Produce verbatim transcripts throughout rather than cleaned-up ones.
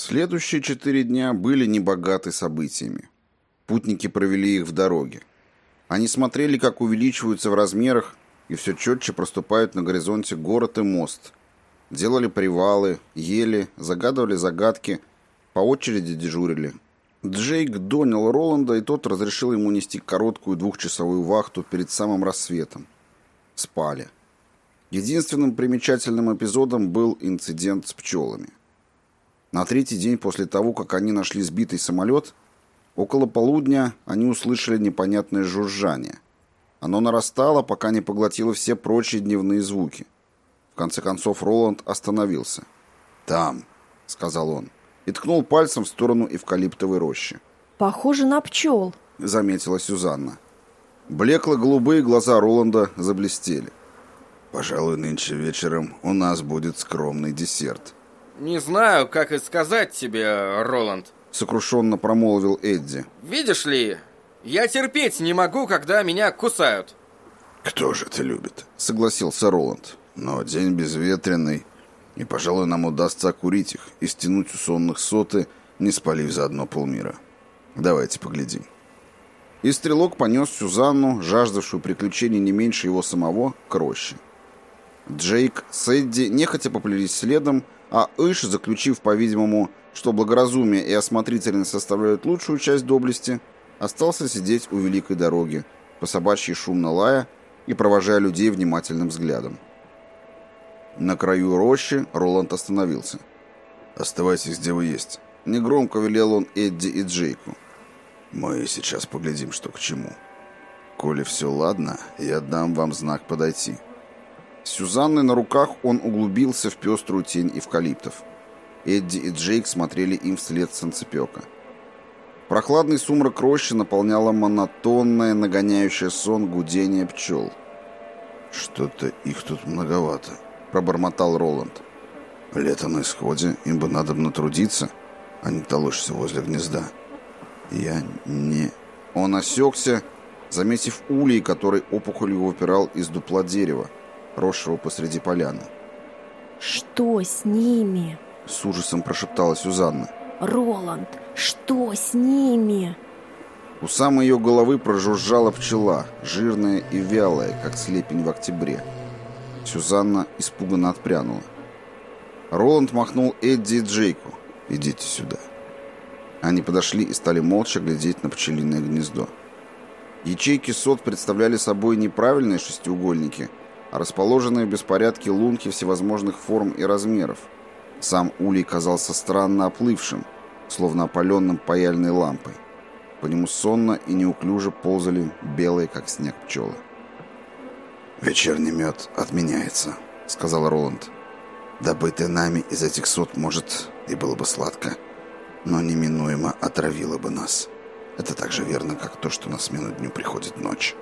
Следующие четыре дня были небогаты событиями. Путники провели их в дороге. Они смотрели, как увеличиваются в размерах и все четче проступают на горизонте город и мост. Делали привалы, ели, загадывали загадки, по очереди дежурили. Джейк донял Роланда, и тот разрешил ему нести короткую двухчасовую вахту перед самым рассветом. Спали. Единственным примечательным эпизодом был инцидент с пчелами. На третий день после того, как они нашли сбитый самолет, около полудня они услышали непонятное жужжание. Оно нарастало, пока не поглотило все прочие дневные звуки. В конце концов Роланд остановился. «Там», — сказал он, и ткнул пальцем в сторону эвкалиптовой рощи. «Похоже на пчел», — заметила Сюзанна. Блекло-голубые глаза Роланда заблестели. «Пожалуй, нынче вечером у нас будет скромный десерт». «Не знаю, как и сказать тебе, Роланд», — сокрушенно промолвил Эдди. «Видишь ли, я терпеть не могу, когда меня кусают». «Кто же это любит?» — согласился Роланд. «Но день безветренный, и, пожалуй, нам удастся окурить их и стянуть у сонных соты, не спалив заодно полмира. Давайте поглядим». И стрелок понес Сюзанну, жаждавшую приключений не меньше его самого, к роще. Джейк с Эдди нехотя поплелись следом, а Эш, заключив, по-видимому, что благоразумие и осмотрительность составляют лучшую часть доблести, остался сидеть у великой дороги, по собачьей шумно лая и провожая людей внимательным взглядом. На краю рощи Роланд остановился. «Оставайтесь, где вы есть», — негромко велел он Эдди и Джейку. «Мы сейчас поглядим, что к чему. Коли все ладно, я дам вам знак подойти». С Сюзанной на руках он углубился в пеструю тень эвкалиптов. Эдди и Джейк смотрели им вслед санцепёка. Прохладный сумрак рощи наполняло монотонное, нагоняющее сон гудение пчел. «Что-то их тут многовато», — пробормотал Роланд. «Лето на исходе, им бы надо натрудиться, а не толочься возле гнезда. Я не...» Он осекся, заметив улей, который опухолью выпирал из дупла дерева, росшего посреди поляны. «Что с ними?» — с ужасом прошептала Сюзанна. «Роланд, что с ними?» У самой ее головы прожужжала пчела, жирная и вялая, как слепень в октябре. Сюзанна испуганно отпрянула. Роланд махнул Эдди и Джейку. «Идите сюда». Они подошли и стали молча глядеть на пчелиное гнездо. Ячейки сот представляли собой не правильные шестиугольники, а расположенные в беспорядке лунки всевозможных форм и размеров. Сам улей казался странно оплывшим, словно опаленным паяльной лампой. По нему сонно и неуклюже ползали белые, как снег, пчелы. «Вечерний мед отменяется», — сказал Роланд. «Добытый нами из этих сот, может, и было бы сладко, но неминуемо отравило бы нас. Это так же верно, как то, что на смену дню приходит ночь».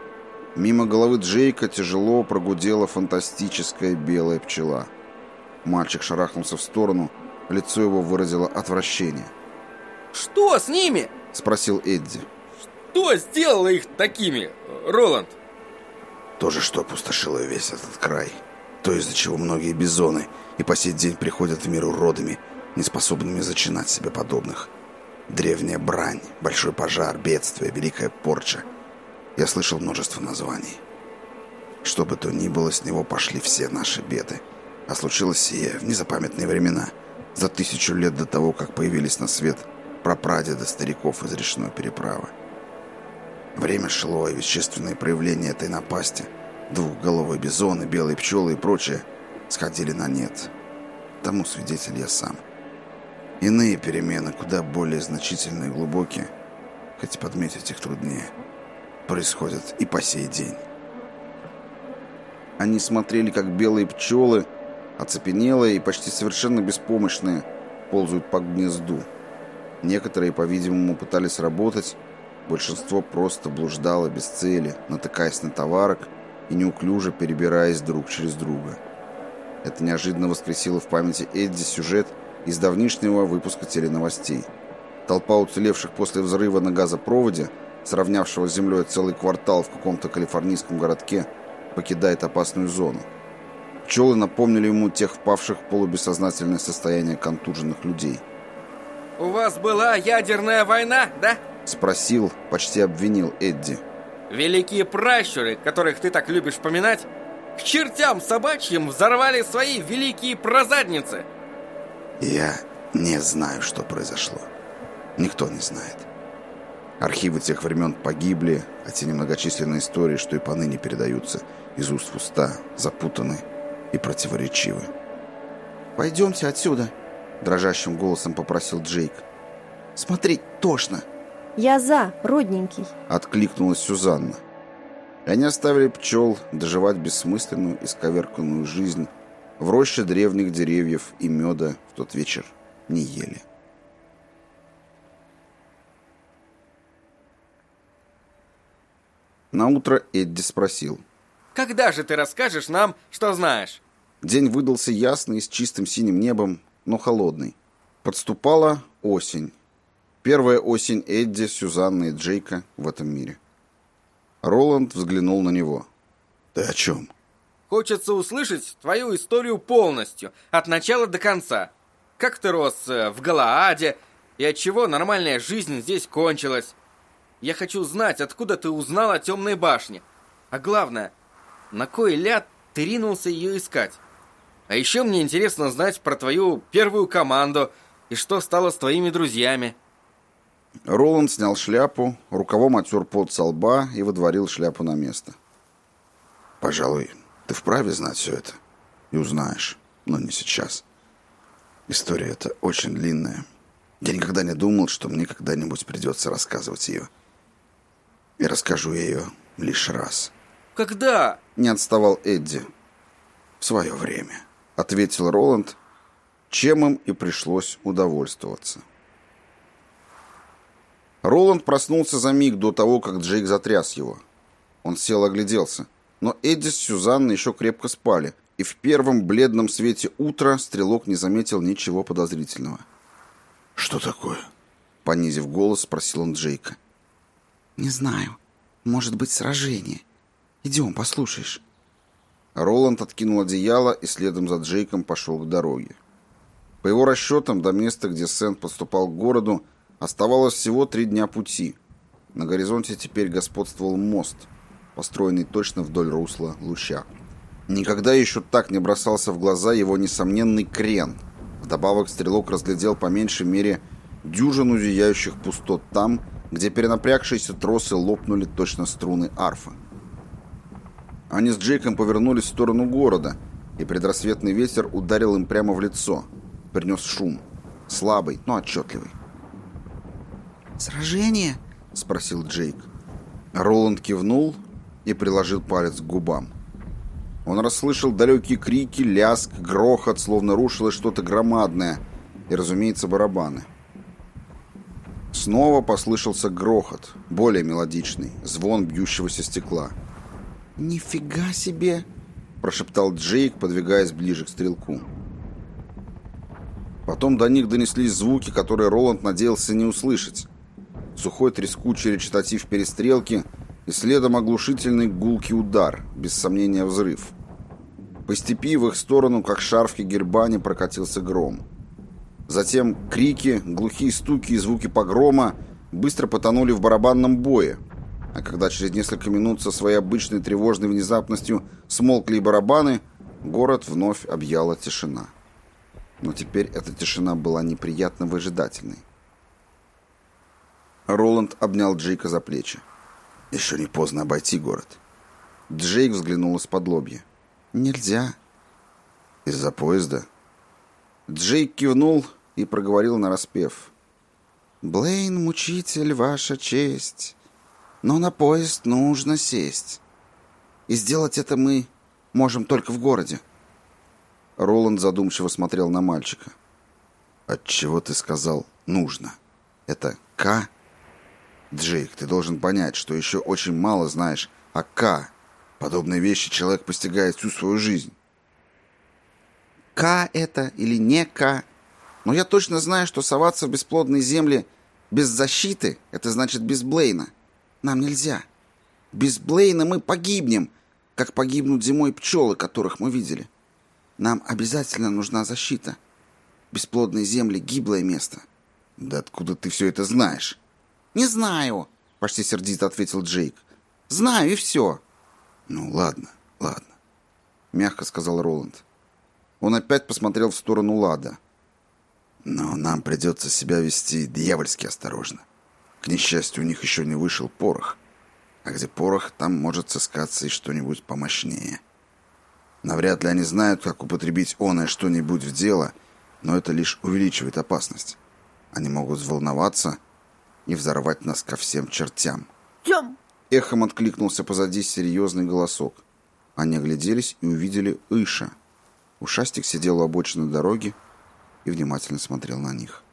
Мимо головы Джейка тяжело прогудела фантастическая белая пчела. Мальчик шарахнулся в сторону, лицо его выразило отвращение. «Что с ними?» — спросил Эдди. «Что сделало их такими, Роланд?» «То же, что опустошило весь этот край. То, из-за чего многие бизоны и по сей день приходят в мир уродами, неспособными зачинать себе подобных. Древняя брань, большой пожар, бедствие, великая порча. Я слышал множество названий. Что бы то ни было, с него пошли все наши беды. А случилось сие в незапамятные времена, за тысячу лет до того, как появились на свет прапрадеды стариков из речной переправы. Время шло, и вещественные проявления этой напасти, двухголовые бизоны, белые пчелы и прочее, сходили на нет. Тому свидетель я сам. Иные перемены, куда более значительные и глубокие, хоть подметить их труднее, происходят и по сей день». Они смотрели, как белые пчелы, оцепенелые и почти совершенно беспомощные, ползают по гнезду. Некоторые, по-видимому, пытались работать, большинство просто блуждало без цели, натыкаясь на товарок и неуклюже перебираясь друг через друга. Это неожиданно воскресило в памяти Эдди сюжет из давнишнего выпуска теленовостей. Толпа уцелевших после взрыва на газопроводе, сравнявшего с землей целый квартал в каком-то калифорнийском городке, покидает опасную зону. Пчелы напомнили ему тех впавших в полубессознательное состояние контуженных людей. у вас была ядерная война, да? Спросил, почти обвинил Эдди. Великие пращуры, которых ты так любишь поминать, к чертям собачьим взорвали свои великие прозадницы. Я не знаю, что произошло. Никто не знает. Архивы тех времен погибли, а те немногочисленные истории, что и поныне передаются из уст в уста, запутаны и противоречивы. «Пойдемте отсюда», — дрожащим голосом попросил Джейк. «Смотреть тошно». Я за, родненький. Откликнулась Сюзанна. И они оставили пчел доживать бессмысленную, исковерканную жизнь в роще древних деревьев, и меда в тот вечер не ели. Наутро Эдди спросил: когда же ты расскажешь нам, что знаешь? День выдался ясный, с чистым синим небом, но холодный. Подступала осень. Первая осень Эдди, Сюзанны и Джейка в этом мире. Роланд взглянул на него. «Ты о чем?» Хочется услышать твою историю полностью, от начала до конца. Как ты рос в Галааде, и от чего нормальная жизнь здесь кончилась. Я хочу знать, откуда ты узнал о темной башне. А главное, на кой ляд ты ринулся ее искать. А еще мне интересно знать про твою первую команду и что стало с твоими друзьями. Роланд снял шляпу, рукавом оттер пот со лба и выдворил шляпу на место. «Пожалуй, ты вправе знать все это. И узнаешь, но не сейчас. История эта очень длинная. Я никогда не думал, что мне когда-нибудь придется рассказывать ее. И расскажу я ее лишь раз». «Когда?» — не отставал Эдди. «В свое время», — ответил Роланд, чем им и пришлось удовольствоваться. Роланд проснулся за миг до того, как Джейк затряс его. Он сел и огляделся, но Эдди с Сюзанной еще крепко спали, и в первом бледном свете утра стрелок не заметил ничего подозрительного. «Что такое?» — понизив голос, спросил он Джейка. «Не знаю. Может быть, сражение. Идем, послушаешь». Роланд откинул одеяло и следом за Джейком пошел к дороге. По его расчетам, до места, где Сент подступал к городу, оставалось всего три дня пути. На горизонте теперь господствовал мост, построенный точно вдоль русла луча. Никогда еще так не бросался в глаза его несомненный крен. Вдобавок стрелок разглядел по меньшей мере дюжину зияющих пустот там, где перенапрягшиеся тросы лопнули точно струны арфы. Они с Джейком повернулись в сторону города, и предрассветный ветер ударил им прямо в лицо. Принес шум. Слабый, но отчетливый. «Сражение?» — спросил Джейк. Роланд кивнул и приложил палец к губам. Он расслышал далекие крики, лязг, грохот, словно рушилось что-то громадное, и, разумеется, барабаны. Снова послышался грохот, более мелодичный, звон бьющегося стекла. «Нифига себе!» — прошептал Джейк, подвигаясь ближе к стрелку. Потом до них донеслись звуки, которые Роланд надеялся не услышать. Сухой трескучий речитатив перестрелки и следом оглушительный гулкий удар, без сомнения взрыв. По степи в их сторону, как шарф Гербани, прокатился гром. Затем крики, глухие стуки и звуки погрома быстро потонули в барабанном бое, а когда через несколько минут со своей обычной тревожной внезапностью смолкли и барабаны, город вновь объяла тишина. Но теперь эта тишина была неприятно выжидательной. Роланд обнял Джейка за плечи. «Еще не поздно обойти город». Джейк взглянул из-под лобья. «Нельзя». «Из-за поезда?» Джейк кивнул и проговорил нараспев. «Блейн, мучитель, ваша честь, но на поезд нужно сесть. И сделать это мы можем только в городе». Роланд задумчиво смотрел на мальчика. «Отчего ты сказал «нужно»? Это «К»?» «Джейк, ты должен понять, что еще очень мало знаешь о «К». Подобные вещи человек постигает всю свою жизнь». «К» это или не «К»? Но я точно знаю, что соваться в бесплодные земли без защиты — это значит без Блейна. Нам нельзя. Без Блейна мы погибнем, как погибнут зимой пчелы, которых мы видели. Нам обязательно нужна защита. Бесплодные земли — гиблое место. Да откуда ты все это знаешь? Не знаю, почти сердито ответил Джейк. Знаю и все. Ну ладно, ладно, мягко сказал Роланд. Он опять посмотрел в сторону Лада. Но нам придется себя вести дьявольски осторожно. К несчастью, у них еще не вышел порох. А где порох, там может сыскаться и что-нибудь помощнее. Навряд ли они знают, как употребить оное что-нибудь в дело, но это лишь увеличивает опасность. Они могут взволноваться и взорвать нас ко всем чертям. Тем! Эхом откликнулся позади серьезный голосок. Они огляделись и увидели Иша. Ушастик сидел у обочины дороги и внимательно смотрел на них.